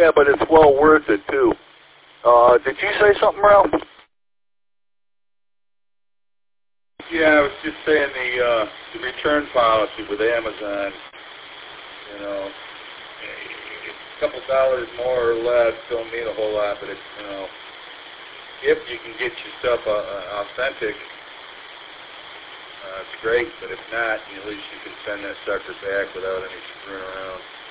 Yeah, but it's well worth it, too. Did you say something, Ralph? Yeah, I was just saying the return policy with Amazon, you know, a couple dollars more or less don't mean a whole lot, but it's, you know, if you can get your stuff authentic, it's great, but if not, at least you can send that sucker back without any screwing around.